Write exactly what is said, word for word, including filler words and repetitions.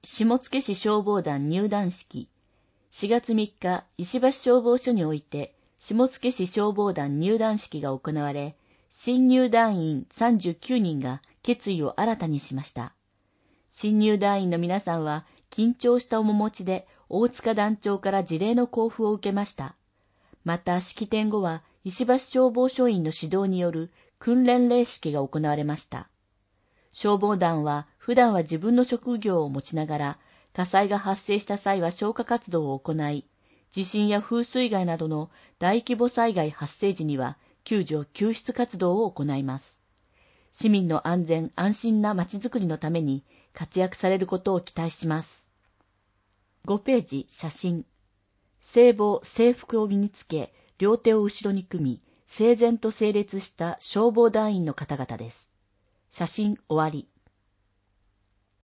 下野市消防団入団式。しがつみっか、石橋消防署において、下野市消防団入団式が行われ、新入団員さんじゅうきゅうにんが決意を新たにしました。新入団員の皆さんは、緊張した面持ちで大塚団長から辞令の交付を受けました。また、式典後は、石橋消防署員の指導による訓練礼式が行われました。消防団は、普段は自分の職業を持ちながら、火災が発生した際は消火活動を行い、地震や風水害などの大規模災害発生時には救助・救出活動を行います。市民の安全・安心な街づくりのために活躍されることを期待します。ごページ、写真。制帽・制服を身につけ、両手を後ろに組み、整然と整列した消防団員の方々です。写真終わり。